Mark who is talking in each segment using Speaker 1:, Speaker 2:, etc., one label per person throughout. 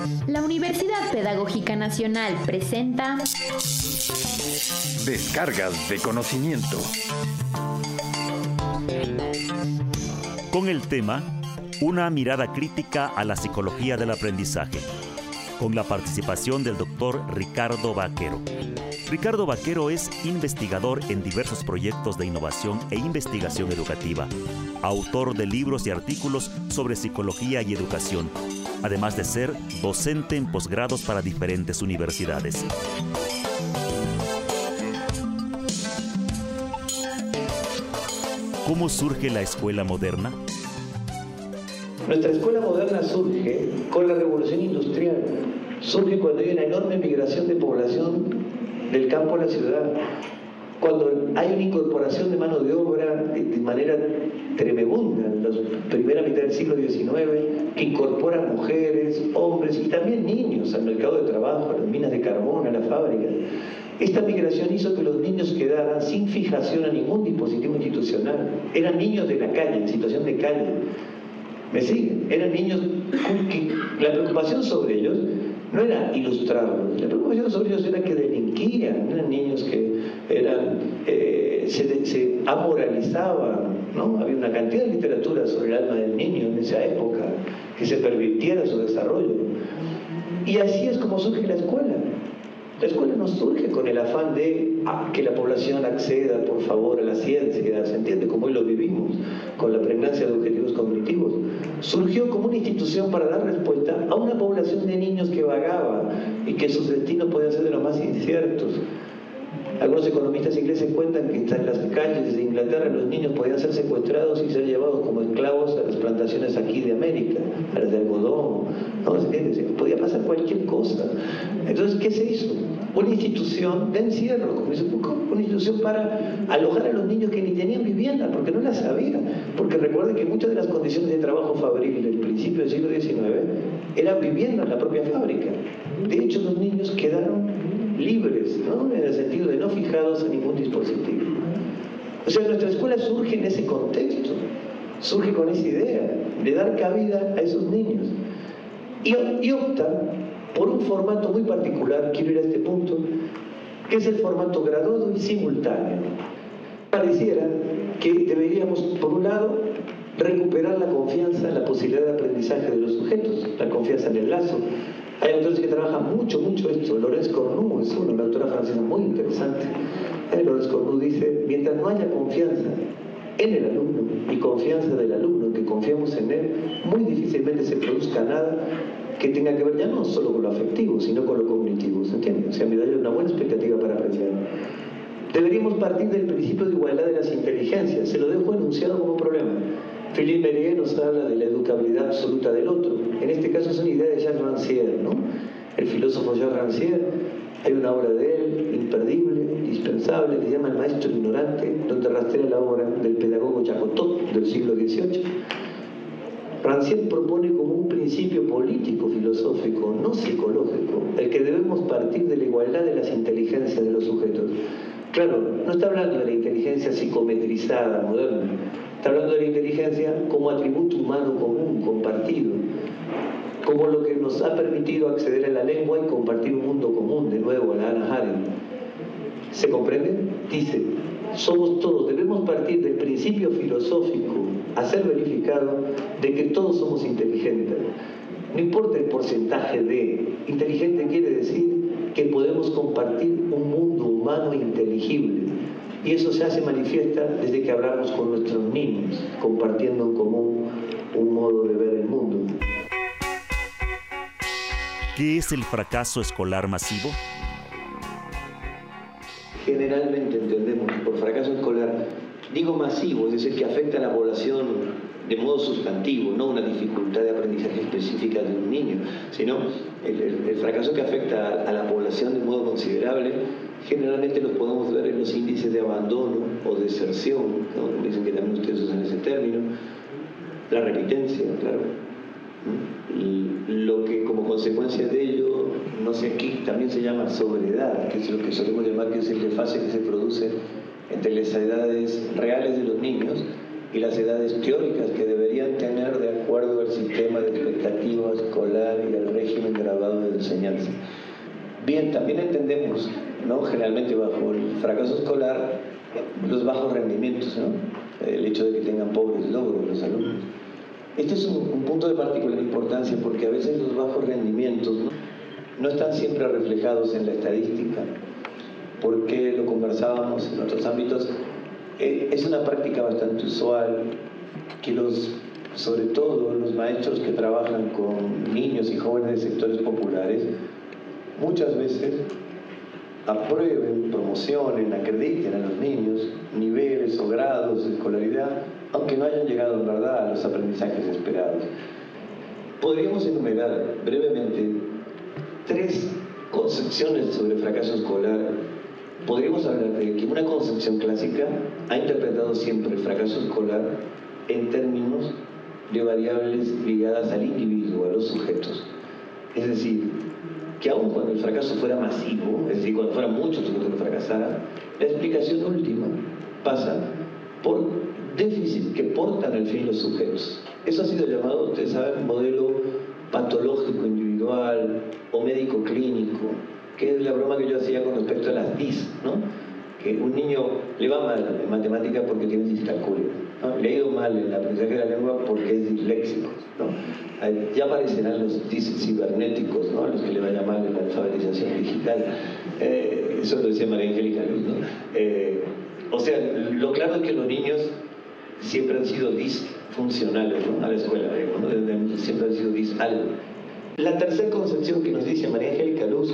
Speaker 1: La Universidad Pedagógica Nacional presenta
Speaker 2: Descargas de conocimiento.
Speaker 3: Con el tema Una mirada crítica a la psicología del aprendizaje, con la participación del doctor Ricardo Vaquero. Ricardo Vaquero es investigador en diversos proyectos de innovación e investigación educativa, autor de libros y artículos sobre psicología y educación, además de ser docente en posgrados para diferentes universidades. ¿Cómo surge la escuela moderna?
Speaker 4: Nuestra escuela moderna surge con la revolución industrial, surge cuando hay una enorme migración de población del campo a la ciudad, cuando hay una incorporación de mano de obra de manera tremenda en la primera mitad del siglo XIX, que incorpora mujeres, hombres y también niños al mercado de trabajo, a las minas de carbón, a las fábricas. Esta migración hizo que los niños quedaran sin fijación a ningún dispositivo institucional. Eran niños de la calle, en situación de calle. ¿Me siguen? Eran niños que la preocupación sobre ellos no era ilustrarlos, la preocupación sobre ellos era que delinquían, eran niños que se amoralizaban, ¿no? Había una cantidad de literatura sobre el alma del niño en esa época, que se pervirtiera su desarrollo. Y así es como surge la escuela. La escuela no surge con el afán de que la población acceda, por favor, a la ciencia, ¿se entiende? Como hoy lo vivimos, con la pregnancia de objetivos cognitivos. Surgió como una institución para dar respuesta a una población de niños que vagaba y que sus destinos podían ser de los más inciertos. Algunos economistas ingleses cuentan que en las calles de Inglaterra los niños podían ser secuestrados y ser llevados como esclavos a las plantaciones aquí de América, a las de algodón, ¿no? ¿Se entiende? Podía pasar cualquier cosa. Entonces, ¿qué se hizo? Una institución de encierro, como dice Foucault, una institución para alojar a los niños que ni tenían vivienda, porque no las sabían. Porque recuerden que muchas de las condiciones de trabajo fabril del principio del siglo XIX eran vivienda en la propia fábrica. De hecho, los niños quedaron libres, ¿no? En el sentido de no fijados a ningún dispositivo. O sea, nuestra escuela surge en ese contexto, surge con esa idea de dar cabida a esos niños. Y opta por un formato muy particular, quiero ir a este punto, que es el formato graduado y simultáneo. Pareciera que deberíamos, por un lado, recuperar la confianza en la posibilidad de aprendizaje de los sujetos, la confianza en el lazo. Hay autores que trabajan mucho esto. Laurence Cornu es una autora francesa muy interesante. Laurence Cornu dice, mientras no haya confianza en el alumno y confianza del alumno, que confiamos en él, muy difícilmente se produzca nada que tenga que ver ya no solo con lo afectivo, sino con lo cognitivo, ¿se entiende? O sea, me da una buena expectativa para aprender. Deberíamos partir del principio de igualdad de las inteligencias, se lo dejo enunciado como problema. Philippe Mérieux nos habla de la educabilidad absoluta del otro. En este caso es una idea de Jacques Rancière, ¿no? El filósofo Jacques Rancière, hay una obra de él, imperdible, indispensable, que se llama El maestro ignorante, donde rastrea la obra del pedagogo Jacotot del siglo XVIII. Rancière propone como un principio político, filosófico, no psicológico, el que debemos partir de la igualdad de las inteligencias de los sujetos. Claro, no está hablando de la inteligencia psicometrizada, moderna, está hablando de la inteligencia como atributo humano común, compartido, como lo que nos ha permitido acceder a la lengua y compartir un mundo común, de nuevo, a la Hannah Arendt. ¿Se comprende? Dice, somos todos, debemos partir del principio filosófico a ser verificado de que todos somos inteligentes. No importa el porcentaje de, inteligente quiere decir que podemos compartir un mundo humano inteligible. Y eso se hace manifiesta desde que hablamos con nuestros niños, compartiendo en común un modo de ver el mundo.
Speaker 3: ¿Qué es el fracaso escolar masivo?
Speaker 4: Generalmente entendemos por fracaso escolar, digo masivo, es decir, que afecta a la población de modo sustantivo, no una dificultad de aprendizaje específica de un niño, sino el fracaso que afecta a la población de modo considerable. Generalmente los podemos ver en los índices de abandono o deserción, ¿no? Dicen que también ustedes usan ese término, la repitencia, claro. Y lo que como consecuencia de ello, no sé, aquí también se llama sobredad, que es lo que solemos llamar que es el desfase que se produce entre las edades reales de los niños y las edades teóricas que deberían tener de acuerdo al sistema de expectativa escolar y al régimen grabado también entendemos, ¿no?, generalmente bajo el fracaso escolar, los bajos rendimientos, ¿no?, el hecho de que tengan pobres logros los alumnos. Este es un punto de particular importancia porque a veces los bajos rendimientos no están siempre reflejados en la estadística, porque lo conversábamos en otros ámbitos. Es una práctica bastante usual que sobre todo los maestros que trabajan con niños y jóvenes de sectores populares, muchas veces aprueben, promocionen, acrediten a los niños niveles o grados de escolaridad, aunque no hayan llegado en verdad a los aprendizajes esperados. Podríamos enumerar brevemente 3 concepciones sobre fracaso escolar. Podríamos hablar de que una concepción clásica ha interpretado siempre el fracaso escolar en términos de variables ligadas al individuo, a los sujetos. Es decir, que aun cuando el fracaso fuera masivo, es decir, cuando fueran muchos sujetos que fracasaran, la explicación última pasa por déficit que portan al fin los sujetos. Eso ha sido llamado, ustedes saben, modelo patológico individual o médico clínico, que es la broma que yo hacía con respecto a las DIS, ¿no? Que un niño le va mal en matemática porque tiene discalculia, ¿no? Le ha ido mal en el aprendizaje de la lengua porque es disléxico, ¿no? Ya aparecerán los DIS cibernéticos, ¿no?, a los que le vaya mal en la alfabetización digital. Eso lo decía María Angélica Luz, ¿no? O sea, lo claro es que los niños siempre han sido disfuncionales, ¿no?, a la escuela, ¿no? Siempre han sido algo. La tercera concepción que nos dice María Angélica Luz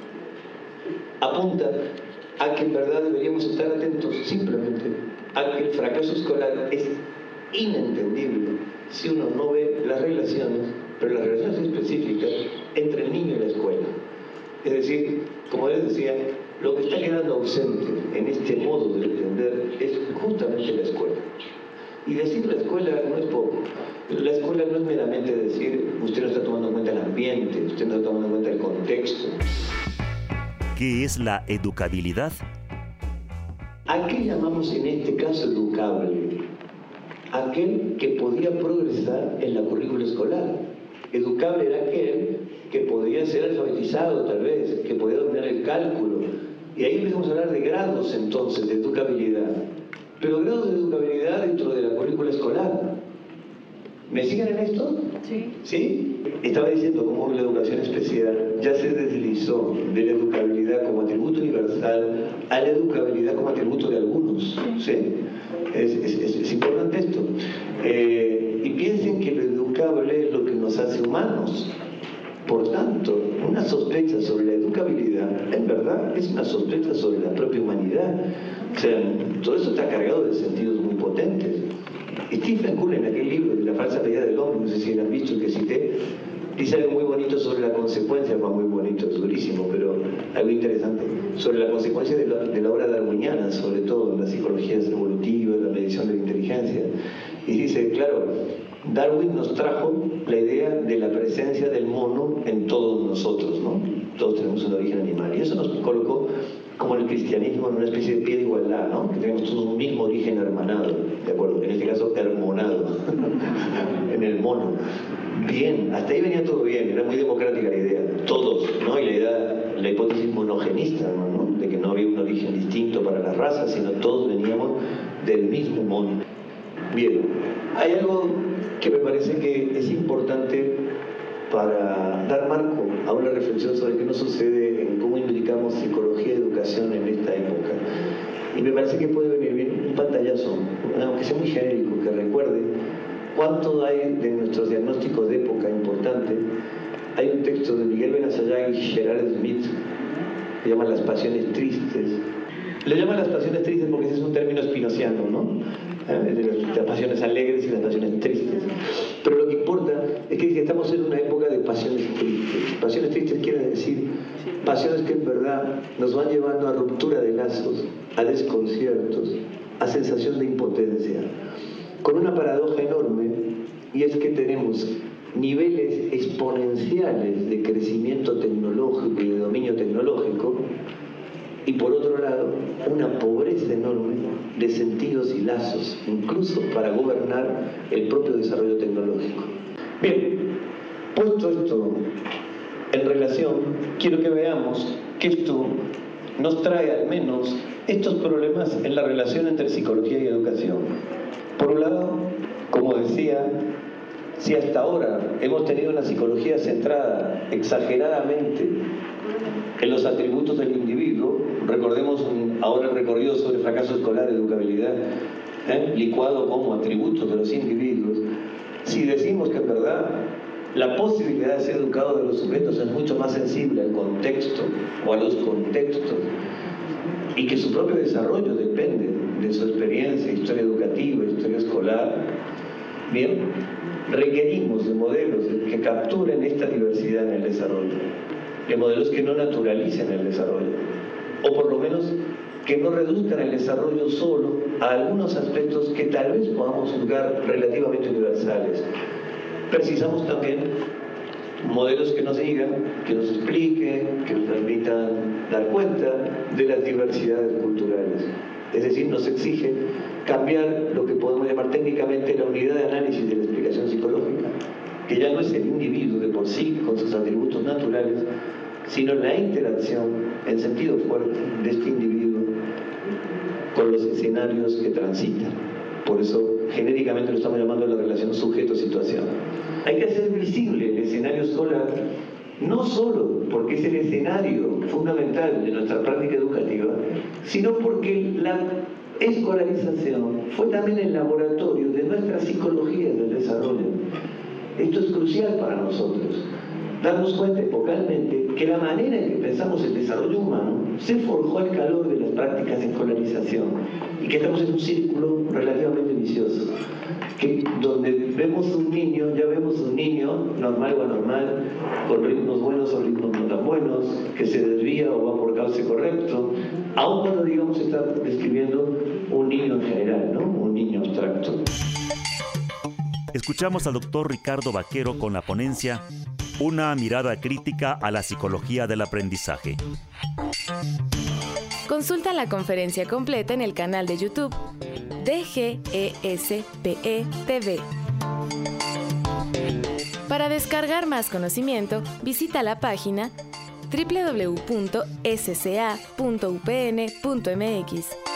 Speaker 4: apunta a que en verdad deberíamos estar atentos simplemente a que el fracaso escolar es inentendible si uno no ve las relaciones, pero las relaciones específicas entre el niño y la escuela. Es decir, como les decía, lo que está quedando ausente en este modo de entender es justamente la escuela. Y decir la escuela no es poco. La escuela no es meramente decir usted no está tomando en cuenta el ambiente, usted no está tomando en cuenta el contexto.
Speaker 3: ¿Qué es la educabilidad?
Speaker 4: ¿A qué llamamos en este caso educable? Aquel que podía progresar en la currícula escolar. Educable era aquel que podía ser alfabetizado tal vez, que podía dominar el cálculo. Y ahí empezamos a hablar de grados entonces de educabilidad. Pero grados de educabilidad dentro de la currícula escolar. ¿Me siguen en esto?
Speaker 5: Sí.
Speaker 4: ¿Sí? Estaba diciendo cómo la educación especial ya se deslizó de la educabilidad como atributo universal a la educabilidad como atributo de algunos. ¿Sí? Es importante esto. Y piensen que lo educable es lo que nos hace humanos. Por tanto, una sospecha sobre la educabilidad, en verdad, es una sospecha sobre la propia humanidad. O sea, todo eso está cargado de sentidos muy potentes. Stephen Kuhn, en aquel libro de La falsa medida del hombre, no sé si lo han visto, el que cité, dice algo muy bonito sobre la consecuencia, muy bonito, es durísimo, pero algo interesante, sobre la consecuencia de la obra darwiniana, sobre todo en las psicologías evolutivas, la medición de la inteligencia. Y dice, claro, Darwin nos trajo la idea de la presencia del mono en todos nosotros, ¿no? Todos tenemos un origen animal. Y eso nos colocó, como en el cristianismo, en una especie de pie de igualdad, ¿no? Que tenemos todos un mismo origen hermanado, ¿de acuerdo? En este caso, hermonado, en el mono. Bien, hasta ahí venía todo bien, era muy democrática la idea, todos, ¿no? Y la hipótesis monogenista, ¿no? De que no había un origen distinto para las razas, sino todos veníamos del mismo mono. Bien, hay algo que me parece que es importante para dar marco a una reflexión sobre qué nos sucede en cómo implicamos psicología y educación en esta época. Y me parece que puede venir bien un pantallazo, aunque sea muy genérico, que recuerde cuánto hay de nuestros diagnósticos de época importante. Hay un texto de Miguel Benazayag y Gerard Smith que llama Las pasiones tristes. Le llaman las pasiones tristes porque ese es un término spinoziano, ¿no? De las pasiones alegres y las pasiones tristes. Pero lo que importa es que estamos en una época de pasiones tristes. Pasiones tristes quiere decir pasiones que en verdad nos van llevando a ruptura de lazos, a desconciertos, a sensación de impotencia. Con una paradoja enorme, y es que tenemos niveles exponenciales de crecimiento tecnológico y de dominio tecnológico, y por otro lado, una pobreza enorme de sentidos y lazos, incluso para gobernar el propio desarrollo tecnológico. Bien, puesto esto en relación, quiero que veamos que esto nos trae al menos estos problemas en la relación entre psicología y educación. Por un lado, como decía, si hasta ahora hemos tenido una psicología centrada exageradamente en los atributos del individuo, recordemos ahora el recorrido sobre fracaso escolar, educabilidad, licuado como atributos de los individuos, si decimos que en verdad la posibilidad de ser educado de los sujetos es mucho más sensible al contexto o a los contextos y que su propio desarrollo depende de su experiencia, historia educativa, historia escolar, bien, requerimos de modelos que capturen esta diversidad en el desarrollo, de modelos que no naturalicen el desarrollo, o por lo menos que no reduzcan el desarrollo solo a algunos aspectos que tal vez podamos juzgar relativamente universales. Precisamos también modelos que nos digan, que nos expliquen, que nos permitan dar cuenta de las diversidades culturales. Es decir, nos exige cambiar lo que podemos llamar técnicamente la unidad de análisis de la explicación psicológica, que ya no es el individuo de por sí con sus atributos naturales, sino la interacción en sentido fuerte de este individuo con los escenarios que transitan. Por eso, genéricamente lo estamos llamando la relación sujeto-situación. Hay que hacer visible el escenario escolar, no solo porque es el escenario fundamental de nuestra práctica educativa, sino porque la escolarización fue también el laboratorio de nuestra psicología del desarrollo. Esto es crucial para nosotros. Darnos cuenta epocalmente que la manera en que pensamos el desarrollo humano se forjó al calor de las prácticas de escolarización y que estamos en un círculo relativamente vicioso, que donde vemos un niño, ya vemos un niño normal o anormal, con ritmos buenos o ritmos no tan buenos, que se desvía o va por cauce correcto, aun cuando digamos estar describiendo un niño en general, ¿no? Un niño abstracto.
Speaker 3: Escuchamos al doctor Ricardo Vaquero con la ponencia Una mirada crítica a la psicología del aprendizaje.
Speaker 5: Consulta la conferencia completa en el canal de YouTube DGESPE TV. Para descargar más conocimiento, visita la página www.sca.upn.mx.